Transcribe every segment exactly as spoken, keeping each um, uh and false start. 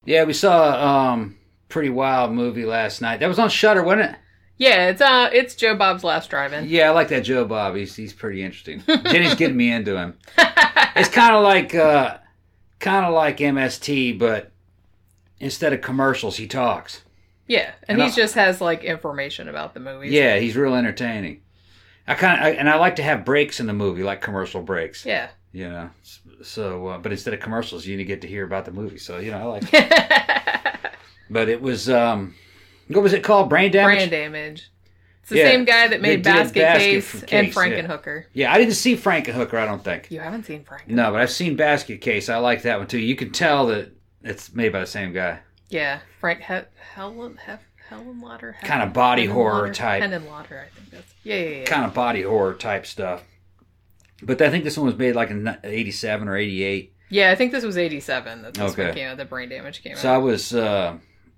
Yeah, we saw um pretty wild movie last night. That was on Shudder, wasn't it? Yeah, it's uh, it's Joe Bob's Last Drive-In. Yeah, I like that Joe Bob. He's he's pretty interesting. Jenny's getting me into him. It's kind of like uh, kind of like M S T, but instead of commercials, he talks. Yeah, and, and he just has like information about the movies. Yeah, he's real entertaining. I kind of and I like to have breaks in the movie, like commercial breaks. Yeah. You know, so uh, but instead of commercials, you get to hear about the movie. So you know, I like it. But it was um, what was it called? Brain Damage. Brain Damage. It's the yeah. same guy that made Basket, Basket Case, Case and Frankenhooker. Yeah. yeah, I didn't see Frankenhooker. I don't think you haven't seen Frankenhooker. No, but I've seen Basket Case. I like that one too. You can tell that it's made by the same guy. Yeah, Frank he- Helen Hef- Helen Lauder. Kind of body Helen horror Lauder, type. Helen Lauder, I think that's. Yeah, yeah, yeah. Kind of body horror type stuff. But I think this one was made like in eighty-seven or eighty-eight. Yeah, I think this was eighty-seven that this okay. one came out. The Brain Damage came so out. So I was, uh,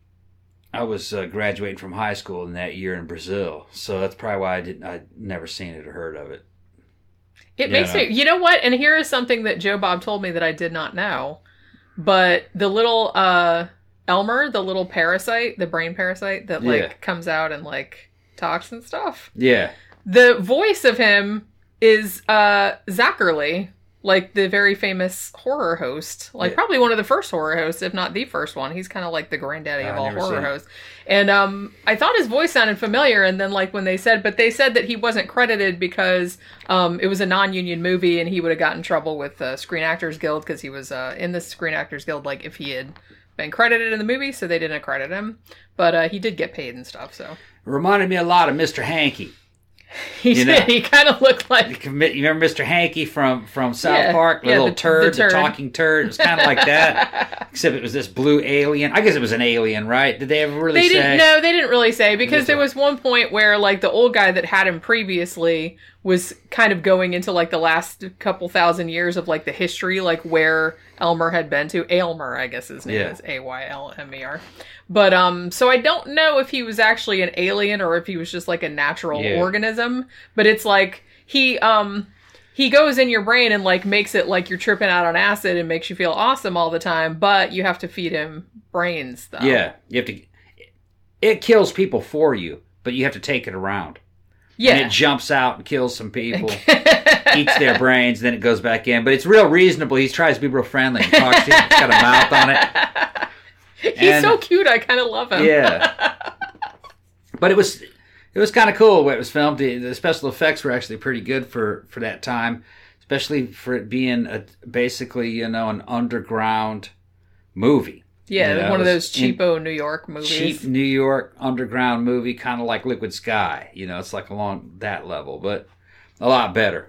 I was uh, graduating from high school in that year in Brazil. So that's probably why I didn't. I'd never seen it or heard of it. It you makes know? me. You know what? And here is something that Joe Bob told me that I did not know. But the little uh, Elmer, the little parasite, the brain parasite that like yeah. comes out and like talks and stuff. Yeah. The voice of him is uh, Zachary, like the very famous horror host, like yeah. probably one of the first horror hosts, if not the first one. He's kind of like the granddaddy uh, of all horror hosts. And um, I thought his voice sounded familiar, and then like when they said, but they said that he wasn't credited because um, it was a non-union movie, and he would have gotten in trouble with uh, Screen Actors Guild because he was uh, in the Screen Actors Guild, like if he had been credited in the movie, so they didn't credit him. But uh, he did get paid and stuff. So it reminded me a lot of Mister Hankey. He you did. Know, he kind of looked like... You remember Mister Hankey from, from South yeah, Park? The yeah, little the, turd, the turd, the talking turd. It was kind of like that. Except it was this blue alien. I guess it was an alien, right? Did they ever really they say? Didn't, no, they didn't really say. Because there was one point where like the old guy that had him previously was kind of going into like the last couple thousand years of like the history, like where Elmer had been to. Aylmer, I guess his name yeah. is A Y L M E R. But, um, so I don't know if he was actually an alien or if he was just like a natural yeah. organism. But it's like, he, um, he goes in your brain and like makes it like you're tripping out on acid and makes you feel awesome all the time. But you have to feed him brains, though. Yeah. You have to, it kills people for you, but you have to take it around. Yeah. And it jumps out and kills some people, eats their brains, then it goes back in. But it's real reasonable. He tries to be real friendly and talks to you. He's got a mouth on it. He's and, so cute. I kind of love him. Yeah. But it was it was kind of cool when it was filmed. The, the special effects were actually pretty good for, for that time, especially for it being a, basically, you know, an underground movie. Yeah, you know, one of those cheapo New York movies. Cheap New York underground movie, kind of like Liquid Sky. You know, it's like along that level, but a lot better.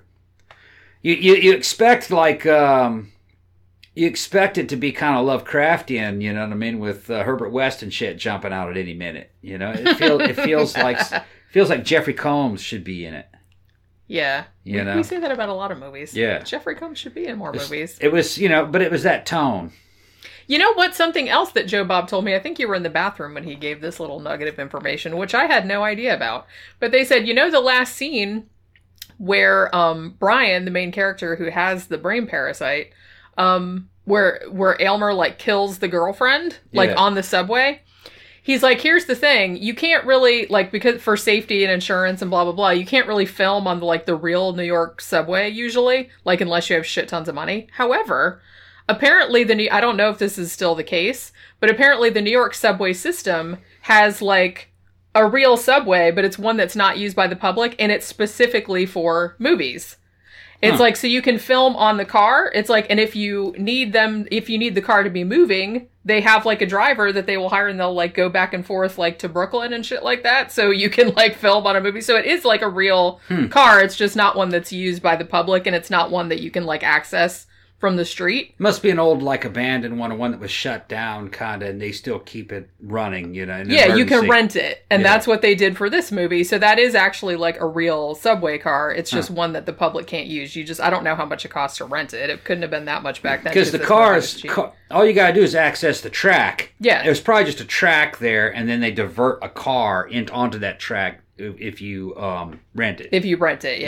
You you, you expect like um, you expect it to be kind of Lovecraftian. You know what I mean, with uh, Herbert West and shit jumping out at any minute. You know, it feels it feels like feels like Jeffrey Combs should be in it. Yeah, you we, know, we say that about a lot of movies. Yeah, Jeffrey Combs should be in more it's, movies. It was, you know, but it was that tone. You know what? Something else that Joe Bob told me, I think you were in the bathroom when he gave this little nugget of information, which I had no idea about. But they said, you know, the last scene where um, Brian, the main character who has the brain parasite, um, where where Aylmer, like, kills the girlfriend, like, yeah. on the subway. He's like, here's the thing. You can't really, like, because for safety and insurance and blah, blah, blah, you can't really film on, the like, the real New York subway, usually, like, unless you have shit tons of money. However... Apparently, the New- I don't know if this is still the case, but apparently the New York subway system has, like, a real subway, but it's one that's not used by the public, and it's specifically for movies. It's huh. like, so you can film on the car. It's like, and if you need them, if you need the car to be moving, they have, like, a driver that they will hire, and they'll, like, go back and forth, like, to Brooklyn and shit like that, so you can, like, film on a movie. So it is, like, a real hmm. car. It's just not one that's used by the public, and it's not one that you can, like, access from the street. Must be an old, like, abandoned one, or one that was shut down, kind of, and they still keep it running, you know. Yeah, you can rent it, and yeah. that's what they did for this movie. So that is actually, like, a real subway car. It's just huh. one that the public can't use. You just, I don't know how much it costs to rent it. It couldn't have been that much back then. Because the cars, car, all you gotta do is access the track. Yeah. There's probably just a track there, and then they divert a car into onto that track if you um, rent it. If you rent it, yeah. Yeah.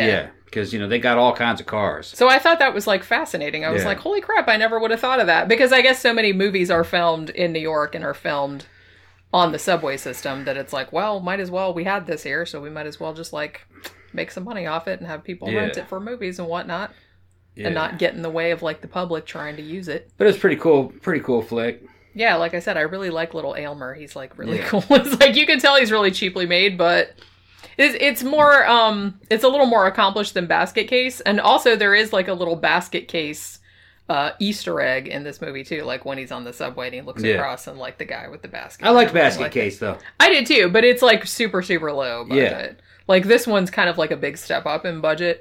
because you know they got all kinds of cars. So I thought that was like fascinating. I was Yeah. like, holy crap, I never would have thought of that. Because I guess so many movies are filmed in New York and are filmed on the subway system that it's like, well, might as well, we had this here, so we might as well just like make some money off it and have people Yeah. rent it for movies and whatnot. Yeah. And not get in the way of like the public trying to use it. But it's pretty cool, pretty cool flick. Yeah, like I said, I really like little Aylmer. He's like really Yeah. cool. It's like you can tell he's really cheaply made, but it's it's more um it's a little more accomplished than Basket Case. And also there is like a little Basket Case uh Easter egg in this movie too, like when he's on the subway and he looks Yeah. across and like the guy with the basket. I liked and everything Basket like Case it. though. I did too, but it's like super super low budget. Yeah. Like this one's kind of like a big step up in budget.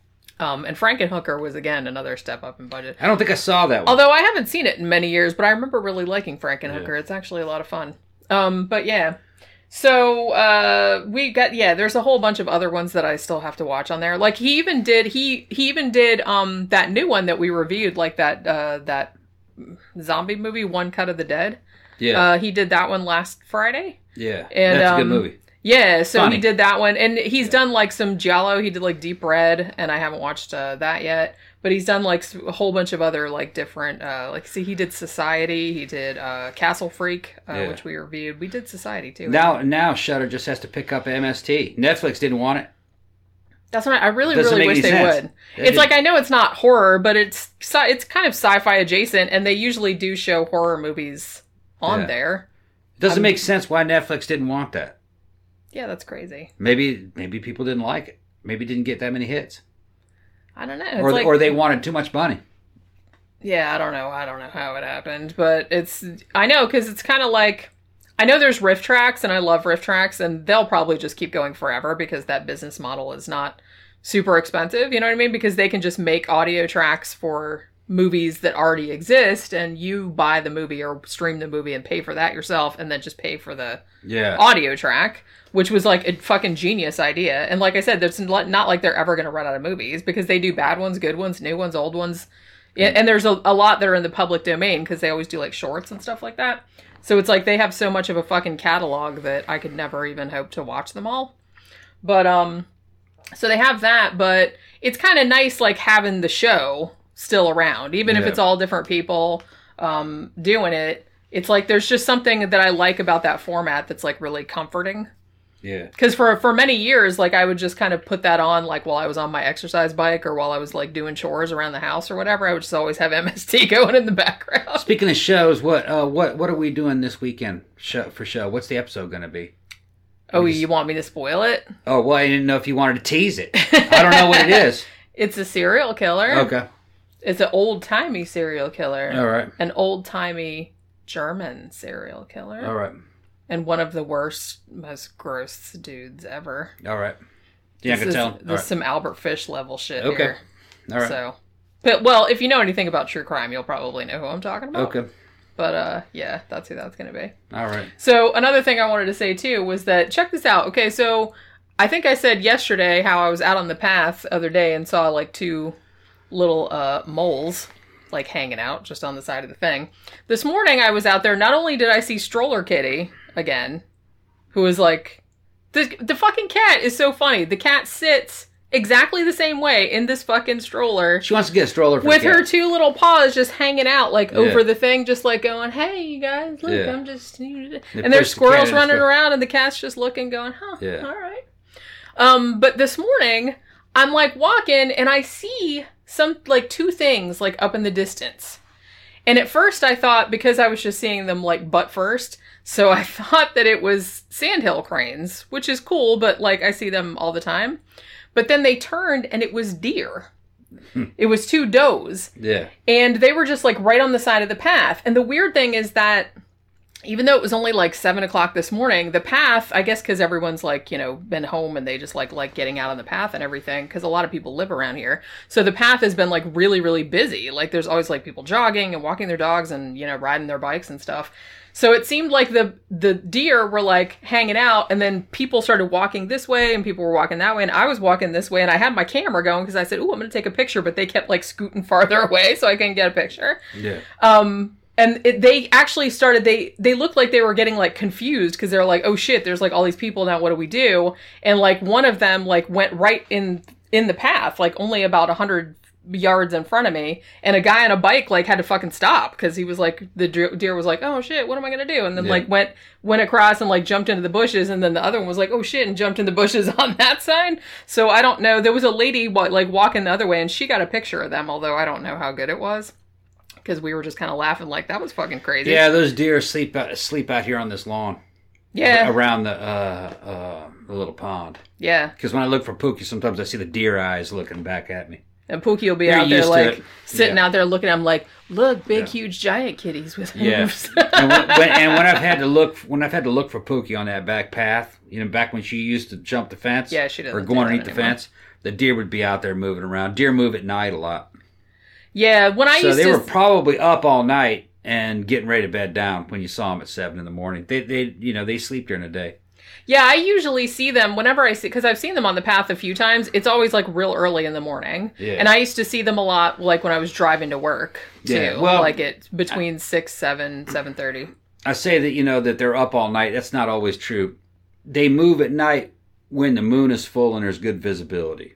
Um, and Frankenhooker was again another step up in budget. I don't think I saw that one. Although I haven't seen it in many years, but I remember really liking Frankenhooker. Yeah. It's actually a lot of fun. Um, but yeah. So, uh, we got, yeah, there's a whole bunch of other ones that I still have to watch on there. Like, he even did, he, he even did, um, that new one that we reviewed, like that, uh, that zombie movie, One Cut of the Dead. yeah, Uh, he did that one last Friday. yeah, and, that's a um, good movie. Yeah, so Funny. he did that one, and he's done like some Giallo. He did like Deep Red, and I haven't watched uh, that yet. But he's done like a whole bunch of other like different, uh, like see, he did Society, he did uh, Castle Freak, uh, Yeah. which we reviewed. We did Society too. Now, now Shudder just has to pick up M S T. Netflix didn't want it. That's what I, I really, Doesn't really make wish any they sense. would. They It's did- like I know it's not horror, but it's sci- it's kind of sci-fi adjacent, and they usually do show horror movies on Yeah. there. It doesn't I'm- make sense why Netflix didn't want that. Yeah, that's crazy. Maybe, maybe people didn't like it. Maybe it didn't get that many hits, I don't know. It's or like, or they wanted too much money. Yeah, I don't know. I don't know how it happened, but it's, I know, because it's kind of like, I know there's riff tracks, and I love riff tracks, and they'll probably just keep going forever because that business model is not super expensive, you know what I mean? Because they can just make audio tracks for movies that already exist, and you buy the movie or stream the movie and pay for that yourself, and then just pay for the Yeah, audio track, which was like a fucking genius idea. And like I said, it's not not like they're ever going to run out of movies because they do bad ones, good ones, new ones, old ones. Yeah, and there's a, a lot that are in the public domain because they always do like shorts and stuff like that. So it's like they have so much of a fucking catalog that I could never even hope to watch them all. But, um, so they have that, but it's kind of nice like having the show still around, even if Yeah. it's all different people um, doing it. It's like there's just something that I like about that format that's like really comforting. yeah. Because for, for many years, like I would just kind of put that on like while I was on my exercise bike or while I was like doing chores around the house or whatever. I would just always have M S T going in the background. Speaking of shows, what uh, what what are we doing this weekend show, for show? What's the episode going to be? Oh, you want me to spoil it? Oh, well, I didn't know if you wanted to tease it. I don't know what it is. It's a serial killer. Okay. It's an old-timey serial killer. All right. An old-timey German serial killer. All right. And one of the worst, most gross dudes ever. All right. Yeah, I this can is, tell. This All is right. some Albert Fish level shit Okay. here. All right. So, but well, if you know anything about true crime, you'll probably know who I'm talking about. Okay. But uh, yeah, that's who that's gonna be. All right. So another thing I wanted to say too was that check this out. Okay, so I think I said yesterday how I was out on the path the other day and saw like two little uh, moles like hanging out just on the side of the thing. This morning I was out there. Not only did I see Stroller Kitty again, who is like the the fucking cat is so funny. The cat sits exactly the same way in this fucking stroller. She wants to get a stroller for With the cat. her two little paws just hanging out, like, Yeah. over the thing, just, like, going, hey, you guys, look, Yeah. I'm just... They And there's push the cat squirrels in running the- around, and the cat's just looking, going, huh, Yeah. all right. Um, but this morning, I'm, like, walking, and I see some, like, two things, like, up in the distance. And at first, I thought, because I was just seeing them, like, butt first, so I thought that it was sandhill cranes, which is cool, but, like, I see them all the time. But then they turned and it was deer. It was two does. Yeah. And they were just like right on the side of the path. And the weird thing is that even though it was only like seven o'clock this morning, the path, I guess because everyone's like, you know, been home and they just like like getting out on the path and everything, because a lot of people live around here. So the path has been like really, really busy. Like there's always like people jogging and walking their dogs and, you know, riding their bikes and stuff. So it seemed like the the deer were like hanging out, and then people started walking this way and people were walking that way, and I was walking this way, and I had my camera going because I said, "Ooh, I'm going to take a picture," but they kept like scooting farther away so I couldn't get a picture. Yeah. Um, and it, they actually started, they, they looked like they were getting like confused because they're like, oh shit, there's like all these people now, what do we do? And like one of them like went right in in the path, like only about a hundred yards in front of me, and a guy on a bike like had to fucking stop because he was like, the deer was like, oh shit, what am I gonna do? And then yeah. like went went across and like jumped into the bushes, and then the other one was like, oh shit, and jumped in the bushes on that side. So I don't know. There was a lady like walking the other way, and she got a picture of them, although I don't know how good it was because we were just kind of laughing like that was fucking crazy. Yeah, those deer sleep out, sleep out here on this lawn. Yeah, around the uh, uh, the little pond. Yeah, because when I look for Pookie, sometimes I see the deer eyes looking back at me. And Pookie will be They're out there like sitting yeah. out there looking at him like, look, big, yeah. huge, giant kitties with hooves. Yeah. and, when, when, and when I've had to look, when I've had to look for Pookie on that back path, you know, back when she used to jump the fence, yeah, she doesn't or go underneath the fence, the deer would be out there moving around. Deer move at night a lot. Yeah, when I so used to, so they were probably up all night and getting ready to bed down when you saw them at seven in the morning. They, they, you know, they sleep during the day. Yeah, I usually see them whenever I see, because I've seen them on the path a few times. It's always like real early in the morning. Yeah. And I used to see them a lot like when I was driving to work too. Yeah, well, like it between I, six, seven, seven thirty. I say that, you know, that they're up all night. That's not always true. They move at night when the moon is full and there's good visibility.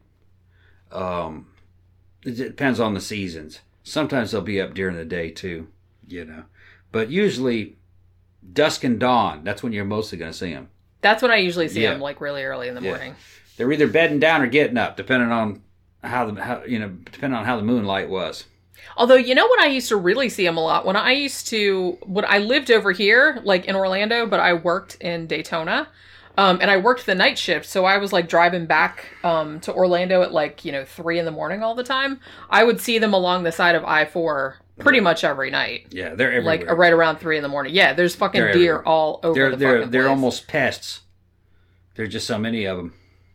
Um, it depends on the seasons. Sometimes they'll be up during the day too, you know. But usually dusk and dawn, that's when you're mostly going to see them. That's when I usually see yeah. them, like really early in the yeah. morning. They're either bedding down or getting up, depending on how the how, you know, depending on how the moonlight was. Although, you know, when I used to really see them a lot, when I used to, when I lived over here, like in Orlando, but I worked in Daytona, um, and I worked the night shift, so I was like driving back um, to Orlando at like, you know, three in the morning all the time. I would see them along the side of I four pretty much every night. Yeah, they're everywhere. Like right around three in the morning. Yeah, there's fucking they're deer everywhere. all over they're, the they're, fucking They're place. almost pests. There's just so many of them.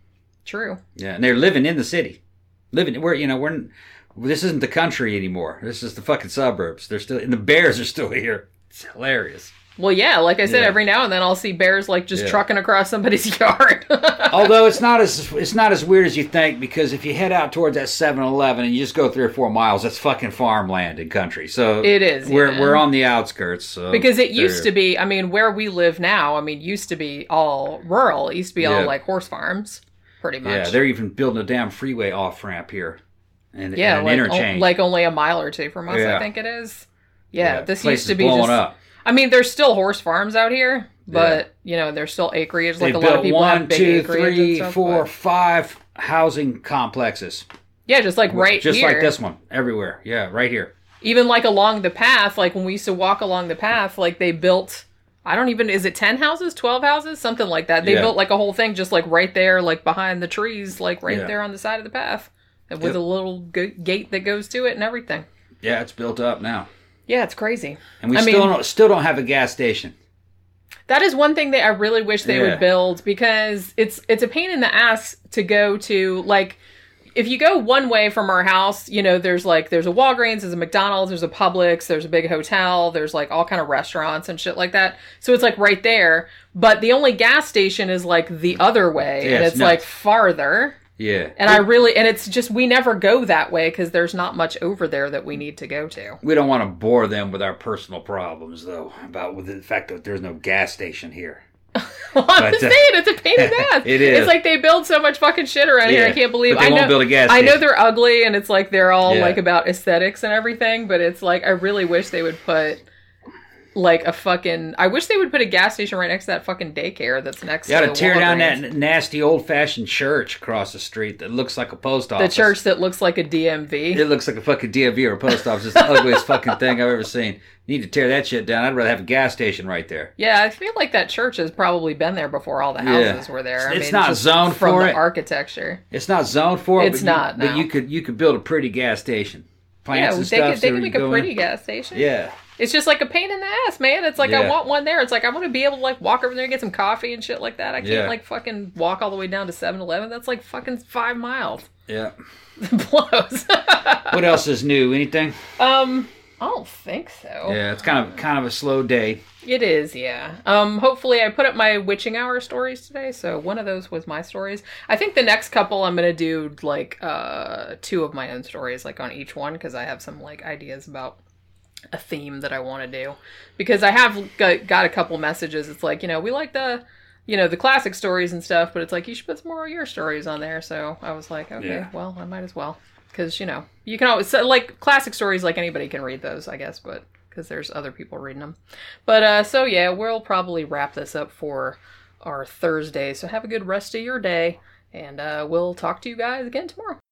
True. Yeah, and they're living in the city. Living, we're, you know, we're, this isn't the country anymore. This is the fucking suburbs. They're still, and the bears are still here. It's hilarious. Well, yeah, like I said, yeah. every now and then I'll see bears like just yeah. trucking across somebody's yard. Although it's not as it's not as weird as you think, because if you head out towards that seven eleven and you just go three or four miles, that's fucking farmland and country. So it is. We're yeah. we're on the outskirts. So because it used to be, I mean, where we live now, I mean, used to be all rural. It used to be yeah. all like horse farms, pretty much. Yeah, they're even building a damn freeway off ramp here, and, yeah, and an like, interchange, o- like only a mile or two from us, yeah. I think it is. Yeah, yeah. this Place used to be blowing just. Up. I mean, there's still horse farms out here, but, yeah. you know, there's still acreage. Like, they a lot of people one, have big two, acreage three, and stuff, four, but... five housing complexes. Yeah, just like right just here. Just like this one. Everywhere. Yeah, right here. Even like along the path, like when we used to walk along the path, like they built, I don't even, is it ten houses, twelve houses? Something like that. They yeah. built like a whole thing just like right there, like behind the trees, like right yeah. there on the side of the path. With yep. a little g- gate that goes to it and everything. Yeah, it's built up now. Yeah, it's crazy. And we I still mean, don't still don't have a gas station. That is one thing that I really wish they yeah. would build, because it's it's a pain in the ass to go to. Like, if you go one way from our house, you know, there's like there's a Walgreens, there's a McDonald's, there's a Publix, there's a big hotel, there's like all kind of restaurants and shit like that. So it's like right there, but the only gas station is like the other way, yeah, and it's, it's like farther. Yeah. And I really, and it's just, we never go that way because there's not much over there that we need to go to. We don't want to bore them with our personal problems, though, about with the fact that there's no gas station here. well, I'm but, just uh, saying, it's a pain in the ass. It is. It's like they build so much fucking shit around yeah, here. I can't believe but they I won't know, build a gas I station. know they're ugly and it's like they're all yeah. like about aesthetics and everything, but it's like, I really wish they would put like a fucking, I wish they would put a gas station right next to that fucking daycare that's next you to the gotta tear down Walgreens. that nasty old-fashioned church across the street that looks like a post office. The church that looks like a D M V. It looks like a fucking D M V or a post office. It's the ugliest fucking thing I've ever seen. You need to tear that shit down. I'd rather have a gas station right there. Yeah, I feel like that church has probably been there before all the houses yeah. were there. I it's mean, not just zoned from for the it. architecture. It's not zoned for it. It's but not, you, no. But you could you could build a pretty gas station. Plants yeah, and they stuff. could, they so could make a pretty in. gas station. Yeah. It's just like a pain in the ass, man. It's like, yeah. I want one there. It's like, I want to be able to like walk over there and get some coffee and shit like that. I can't yeah. like fucking walk all the way down to seven eleven. That's like fucking five miles. Yeah. It blows. What else is new? Anything? Um, I don't think so. Yeah, it's kind of kind of a slow day. It is, yeah. Um, hopefully I put up my witching hour stories today, so one of those was my stories. I think the next couple I'm gonna do like uh two of my own stories, like on each one, because I have some like ideas about a theme that I want to do, because I have got, got a couple messages. It's like, you know, we like the, you know, the classic stories and stuff, but it's like, you should put some more of your stories on there. So I was like, okay, Yeah. well, I might as well. Because, you know, you can always, so, like, classic stories, like, anybody can read those, I guess, but, because there's other people reading them. But, uh, so, yeah, we'll probably wrap this up for our Thursday. So have a good rest of your day, and uh, we'll talk to you guys again tomorrow.